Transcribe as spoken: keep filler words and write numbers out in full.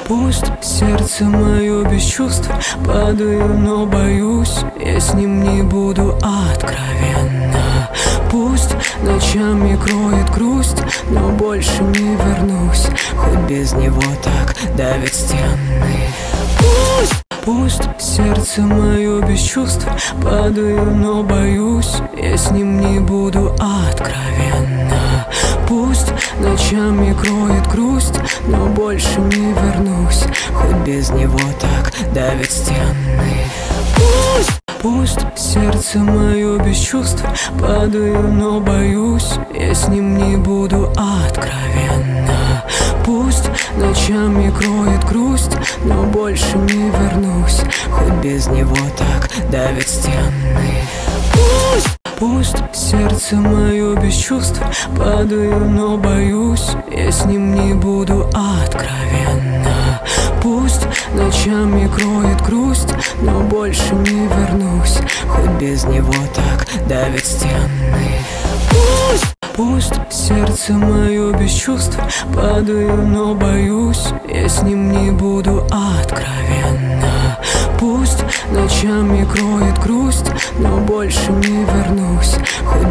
Пусть сердце мое без чувств, падаю, но боюсь, я с ним не буду откровенна. Пусть ночами кроет грусть, но больше не вернусь, хоть без него так давят стены. Пусть Пусть сердце мое без чувств, падаю, но боюсь, я с ним не буду откровенна. Пусть ночами кроет грусть, но больше не вернусь, хоть без него так давят стены. Пусть Пусть сердце мое без чувств, падаю, но боюсь, я с ним не буду откровенна. Пусть ночами кроет грусть, но больше не вернусь, хоть без него так давят стены. Пусть Пусть сердце мое без чувств, падаю, но боюсь, я с ним не буду откровенна. Пусть ночами кроет грусть, но больше не вернусь, хоть без него так давят стены. Пусть Пусть сердце мое без чувств, падаю, но боюсь, я с ним не буду откровенна. Пусть ночами кроет грусть, но больше не вернусь, хоть